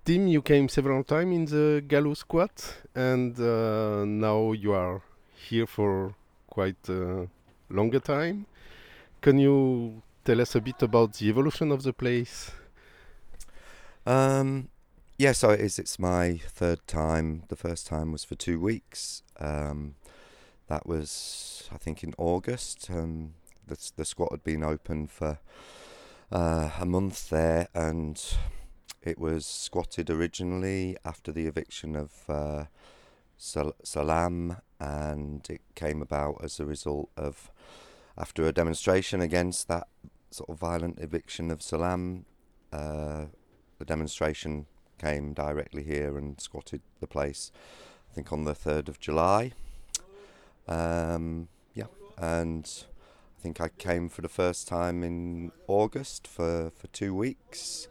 team, you came several times in the Gallo squad, and now you are here for quite a longer time. Can you tell us a bit about the evolution of the place? Um, yeah, so it is. It's my third time. The first time was for 2 weeks. That was, I think, in August. The squat had been open for a month there, and it was squatted originally after the eviction of Salam, and it came about as a result of after a demonstration against that sort of violent eviction of Salam. The demonstration came directly here and squatted the place, I think, on the 3rd of July. Yeah, and I think I came for the first time in August for 2 weeks.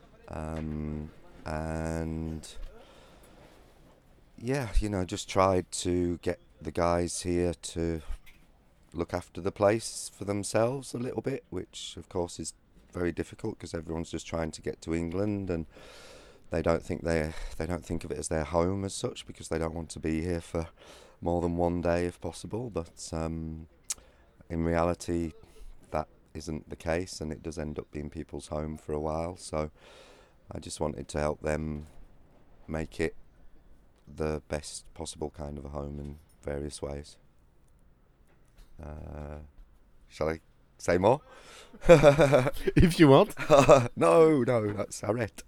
And yeah, just tried to get the guys here to look after the place for themselves a little bit, which of course is very difficult because everyone's just trying to get to England, and they don't think of it as their home as such because they don't want to be here for more than one day if possible. But in reality, that isn't the case, and it does end up being people's home for a while. So I just wanted to help them make it the best possible kind of a home in various ways. Shall I say more? If you want. No, that's alright.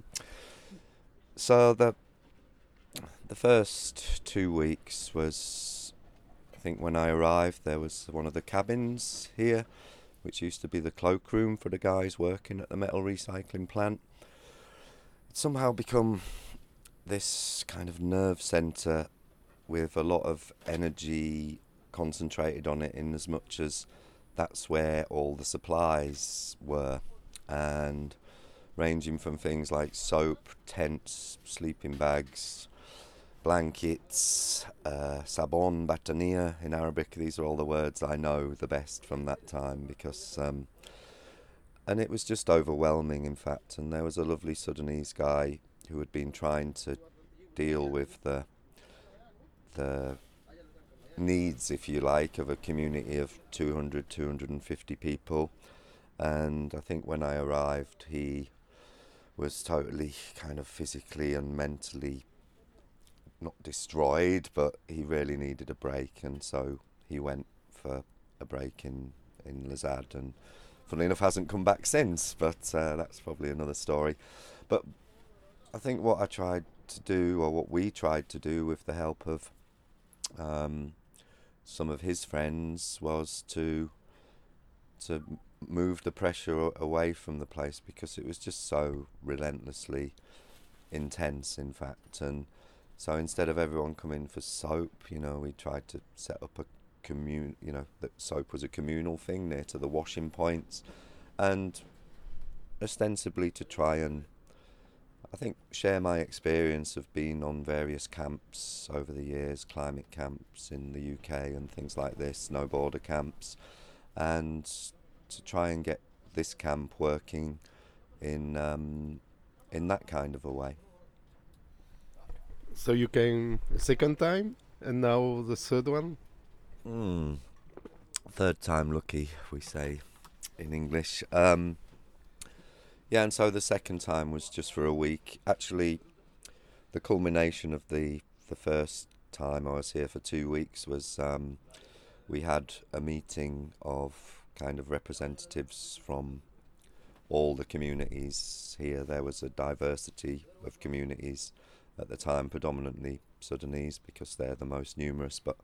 So the first 2 weeks was, I think, when I arrived, there was one of the cabins here, which used to be the cloakroom for the guys working at the metal recycling plant. It's somehow become this kind of nerve centre with a lot of energy concentrated on it, in as much as that's where all the supplies were, and ranging from things like soap, tents, sleeping bags, blankets, sabon, batania in Arabic. These are all the words I know the best from that time because and it was just overwhelming, in fact. And there was a lovely Sudanese guy who had been trying to deal with the needs, if you like, of a community of 200, 250 people. And I think when I arrived, he was totally kind of physically and mentally not destroyed, but he really needed a break. And so he went for a break in Lazad, and funnily enough hasn't come back since, but that's probably another story. But I think what I tried to do, or what we tried to do with the help of some of his friends, was to move the pressure away from the place, because it was just so relentlessly intense, in fact. And so instead of everyone coming for soap, we tried to set up a that soap was a communal thing near to the washing points, and ostensibly to try and, I think, share my experience of being on various camps over the years, climate camps in the UK and things like this, no border camps, and to try and get this camp working in that kind of a way. So you came a second time, and now the third one. Mm. Third time lucky, we say in English. Yeah, and so the second time was just for a week. Actually, the culmination of the first time I was here for 2 weeks was we had a meeting of kind of representatives from all the communities here. There was a diversity of communities at the time, predominantly Sudanese because they're the most numerous. But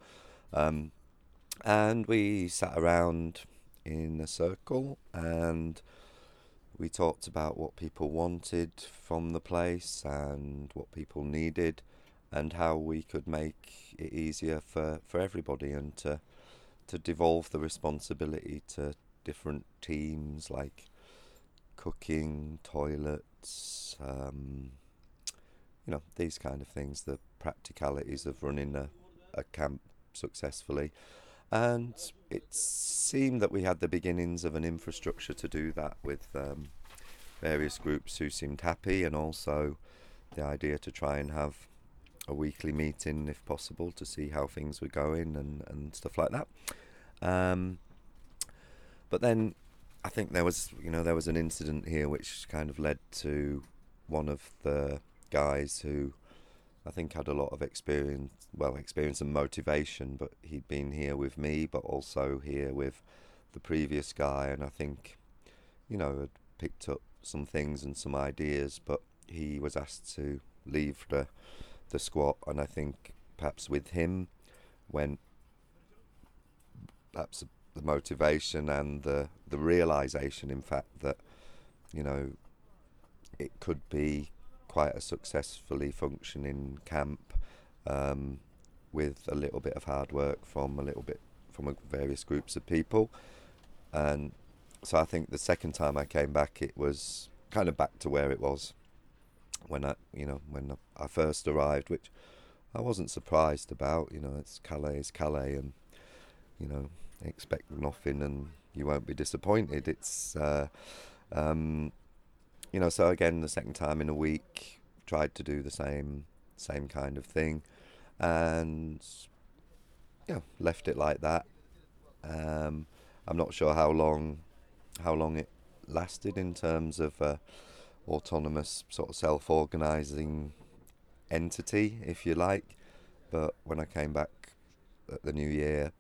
and we sat around in a circle and we talked about what people wanted from the place and what people needed, and how we could make it easier for everybody, and to devolve the responsibility to different teams like cooking, toilets, these kind of things, the practicalities of running a camp successfully. And it seemed that we had the beginnings of an infrastructure to do that with various groups who seemed happy, and also the idea to try and have a weekly meeting if possible to see how things were going and stuff like that. But then I think there was an incident here which kind of led to one of the guys who I think had a lot of experience and motivation, but he'd been here with me, but also here with the previous guy, and I think, had picked up some things and some ideas, but he was asked to leave the squat, and I think perhaps with him went perhaps the motivation and the realization, in fact, that it could be quite a successfully functioning camp, with a little bit of hard work from various groups of people. And so I think the second time I came back, it was kind of back to where it was when I first arrived, which I wasn't surprised about. It's Calais, and expect nothing and you won't be disappointed. It's so again, the second time in a week, tried to do the same kind of thing, and left it like that. I'm not sure how long it lasted in terms of autonomous sort of self-organising entity, if you like. But when I came back at the new year,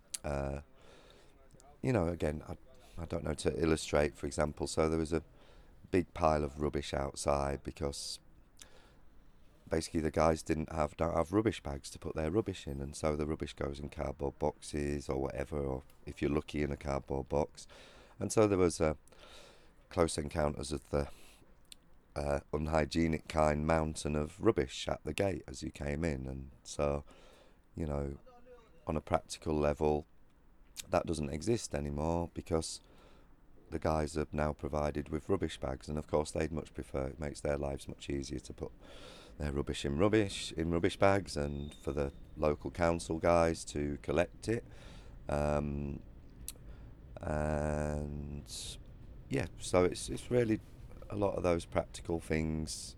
again, I don't know, to illustrate, for example, so there was a big pile of rubbish outside because basically the guys don't have rubbish bags to put their rubbish in, and so the rubbish goes in cardboard boxes or whatever, or if you're lucky in a cardboard box. And so there was close encounters of the unhygienic kind mountain of rubbish at the gate as you came in. And so on a practical level, that doesn't exist anymore because the guys are now provided with rubbish bags, and of course they'd much prefer, it makes their lives much easier to put their rubbish in rubbish bags, and for the local council guys to collect it. And yeah, so it's really a lot of those practical things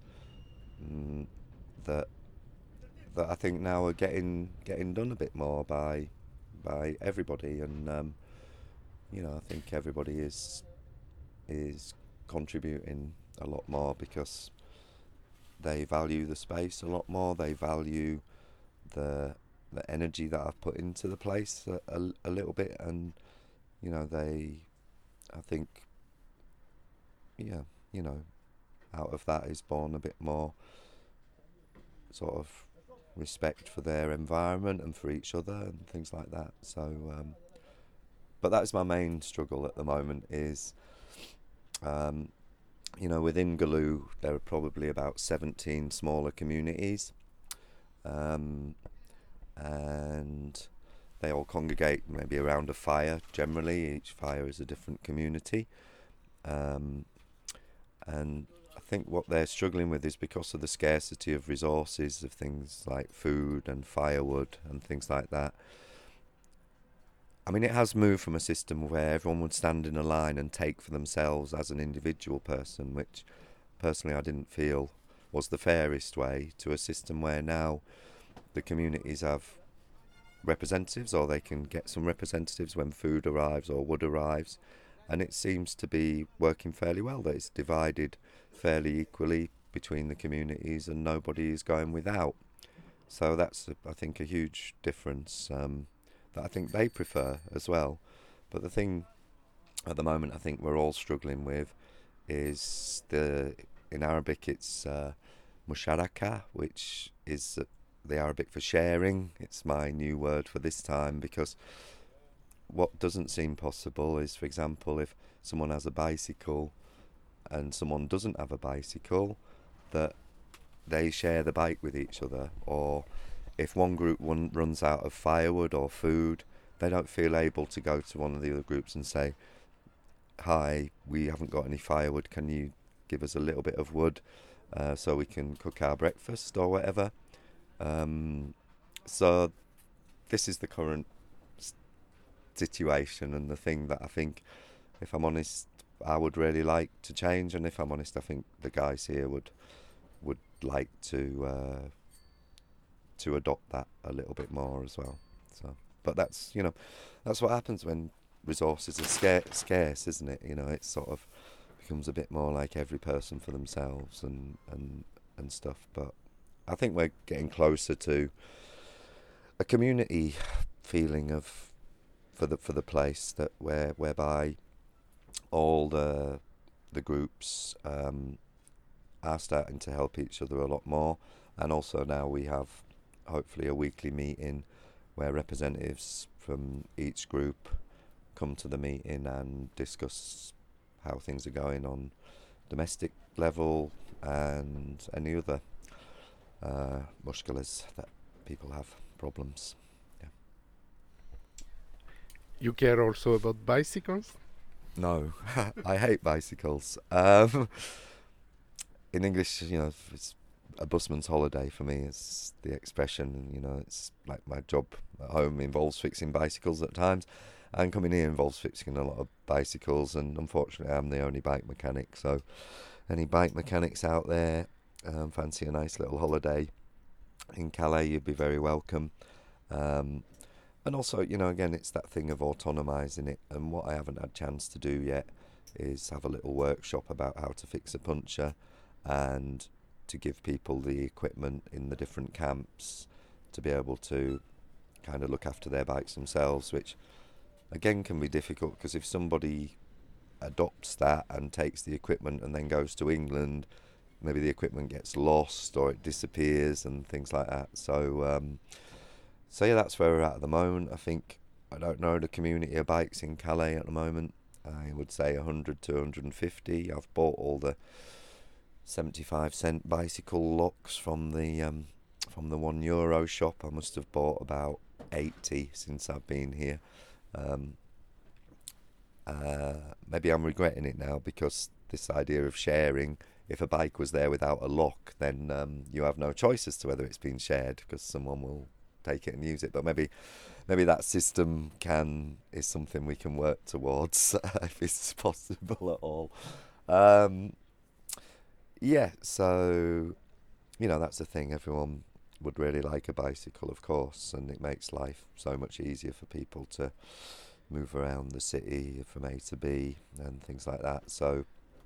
that I think now are getting done a bit more by everybody, and I think everybody is contributing a lot more because they value the space a lot more. They value the energy that I've put into the place a little bit, and I think, out of that is born a bit more sort of respect for their environment and for each other and things like that. So, but that's my main struggle at the moment is, within Galoo there are probably about 17 smaller communities, and they all congregate maybe around a fire. Generally, each fire is a different community, and I think what they're struggling with is because of the scarcity of resources, of things like food and firewood and things like that. I mean, it has moved from a system where everyone would stand in a line and take for themselves as an individual person, which personally I didn't feel was the fairest way, to a system where now the communities have representatives, or they can get some representatives when food arrives or wood arrives, and it seems to be working fairly well, that it's divided fairly equally between the communities and nobody is going without. So that's, I think, a huge difference that I think they prefer as well. But the thing at the moment I think we're all struggling with is in Arabic it's musharaka, which is the Arabic for sharing. It's my new word for this time, because what doesn't seem possible is, for example, if someone has a bicycle and someone doesn't have a bicycle, that they share the bike with each other. Or if one group runs out of firewood or food, they don't feel able to go to one of the other groups and say, hi, we haven't got any firewood, can you give us a little bit of wood so we can cook our breakfast or whatever. So this is the current situation, and the thing that I think, if I'm honest, I would really like to change. And if I'm honest, I think the guys here would like to adopt that a little bit more as well. So, but that's that's what happens when resources are scarce, isn't it? It sort of becomes a bit more like every person for themselves and stuff. But I think we're getting closer to a community feeling of for the place that whereby all the groups are starting to help each other a lot more, and also now we have hopefully a weekly meeting where representatives from each group come to the meeting and discuss how things are going on domestic level and any other mushkilas that people have, problems. Yeah. You care also about bicycles? No, I hate bicycles. In English, it's a busman's holiday for me is the expression. It's like my job at home involves fixing bicycles at times, and coming here involves fixing a lot of bicycles, and unfortunately I'm the only bike mechanic. So any bike mechanics out there fancy a nice little holiday in Calais, you'd be very welcome. And also, again, it's that thing of autonomising it, and what I haven't had a chance to do yet is have a little workshop about how to fix a puncture and to give people the equipment in the different camps to be able to kind of look after their bikes themselves, which again can be difficult because if somebody adopts that and takes the equipment and then goes to England, maybe the equipment gets lost or it disappears and things like that. So yeah, that's where we're at the moment. I don't know the community of bikes in Calais at the moment. I would say 100 to 150. I've bought all the 75-cent bicycle locks from the €1 shop. I must have bought about 80 since I've been here. Maybe I'm regretting it now because this idea of sharing, if a bike was there without a lock, then you have no choice as to whether it's been shared because someone will take it and use it. But maybe that system is something we can work towards if it's possible at all. Yeah, so that's the thing. Everyone would really like a bicycle, of course, and it makes life so much easier for people to move around the city from A to B and things like that. So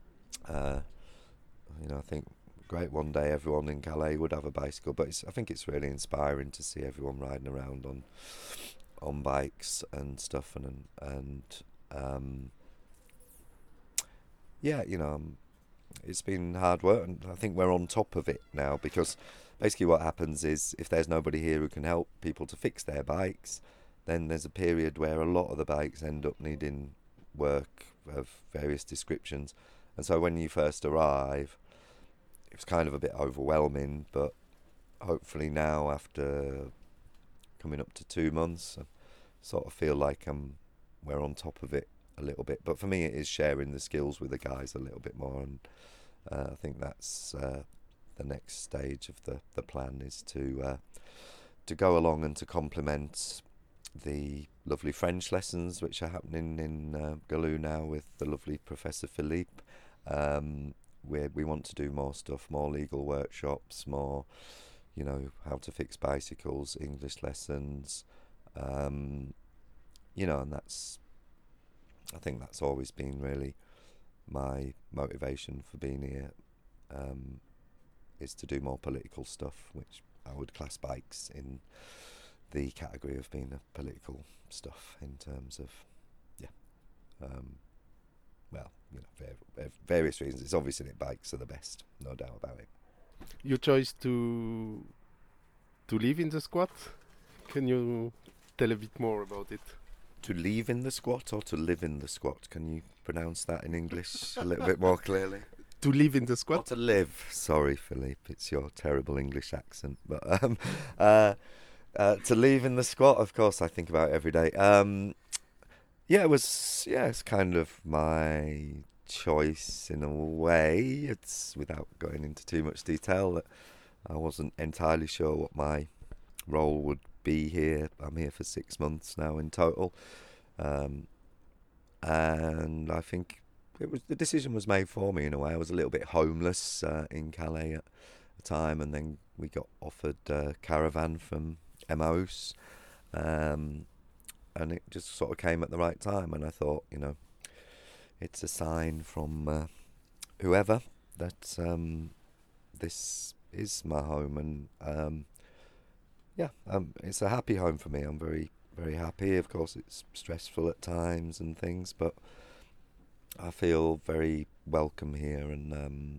I think great one day everyone in Calais would have a bicycle, but I think it's really inspiring to see everyone riding around on bikes and stuff, and yeah, it's been hard work, and I think we're on top of it now because basically what happens is if there's nobody here who can help people to fix their bikes, then there's a period where a lot of the bikes end up needing work of various descriptions, and so when you first arrive it's kind of a bit overwhelming, but hopefully now after coming up to 2 months I sort of feel like we're on top of it a little bit. But for me it is sharing the skills with the guys a little bit more, and I think that's the next stage of the plan is to go along and to complement the lovely French lessons which are happening in Gallou now with the lovely Professor Philippe. We want to do more stuff, more legal workshops, more, how to fix bicycles, English lessons, and I think that's always been really my motivation for being here, is to do more political stuff, which I would class bikes in the category of being a political stuff in terms of, various reasons. It's obviously that bikes are the best, no doubt about it. Your choice to live in the squat, can you tell a bit more about it? To leave in the squat or to live in the squat? Can you pronounce that in English a little bit more clearly? To live in the Or squat? to live. Sorry, Philippe, it's your terrible English accent. But to leave in the squat, of course, I think about it every day. It's kind of my choice in a way. It's without going into too much detail that I wasn't entirely sure what my role would be here. I'm here for 6 months now in total, and I think the decision was made for me in a way. I was a little bit homeless in Calais a time, and then we got offered a caravan from Emmaus, and it just sort of came at the right time. And I thought, you know, it's a sign from whoever that this is my home, and it's a happy home for me. I'm very, very happy. Of course, it's stressful at times and things, but I feel very welcome here, and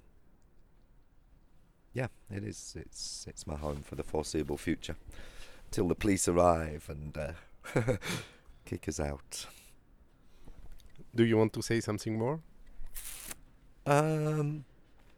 yeah, it is. It's my home for the foreseeable future, till the police arrive and kick us out. Do you want to say something more? I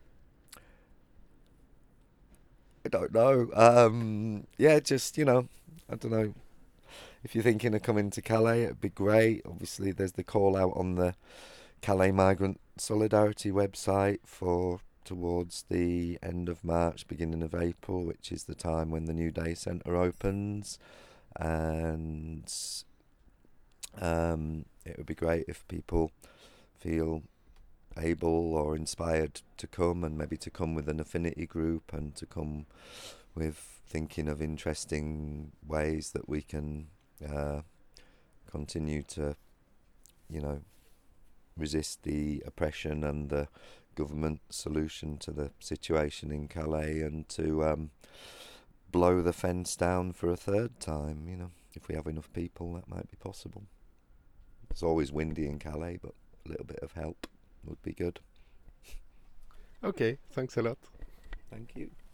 don't know. Yeah, just, you know, I don't know. If you're thinking of coming to Calais, it'd be great. Obviously, there's the call out on the Calais Migrant Solidarity website for towards the end of March, beginning of April, which is the time when the new day centre opens. And it would be great if people feel able or inspired to come, and maybe to come with an affinity group, and to come with thinking of interesting ways that we can continue to, you know, resist the oppression and the government solution to the situation in Calais, and to blow the fence down for a third time. You know, if we have enough people, that might be possible. It's always windy in Calais, but a little bit of help would be good. Okay, thanks a lot. Thank you.